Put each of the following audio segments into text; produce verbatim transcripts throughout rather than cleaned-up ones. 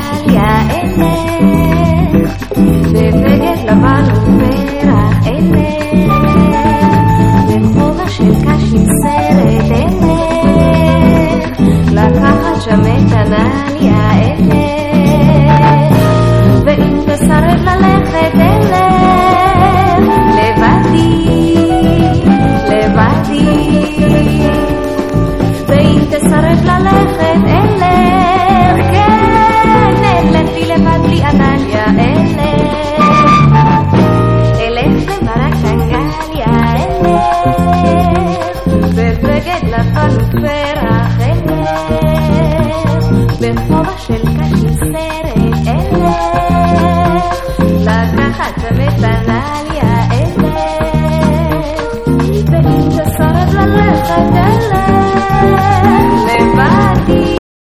סנדליה אלך, בבגד לבן ופרח אלך, בכובע של קשי סרט אלך, לקחת שם את הנליה אלך, ואם תסרב ללכת אלך, לבדי, לבדי, ואם תסרב ללכת אלך, כן, אלך לי לבד לי ענליה אלך, אלך במרק סנגליה אלך, בבגד לבן ופרח אלך, בכובע של קשי סרט אלך, לקחת שם את הנליה אלך, ואם תסרב ללכת אלך, לבדי.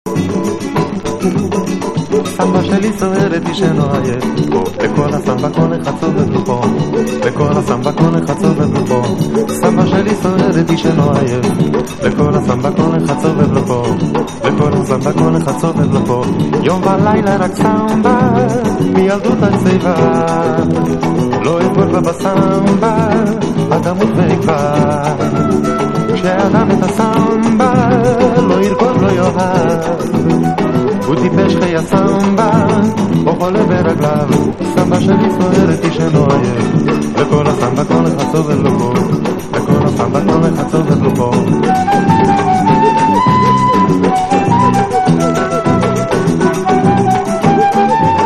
סמבה שלי סוערת ישנו עייף, לכל הסמבה כל אחד סובב לופו, לכל הסמבה כל אחד סובב לופו. סמבה שלי סוערת ישנו עייף, לכל הסמבה כל אחד סובב לופו, לכל הסמבה כל אחד סובב לופו. יום ולילה רק סמבה, מילדות עד שיבה, לא אבוא בה בסמבה, אדמות ואקווה. כשאדם את הסמבה, לא ירקוד לא יאהב, הוא טיפש חיי הסמבה, או חולה ברגליו. סמבה שלי סוערת ישנו עייף, לכל הסמבה כל אחד סובב לו פה, לכל הסמבה כל אחד סובב לו פה.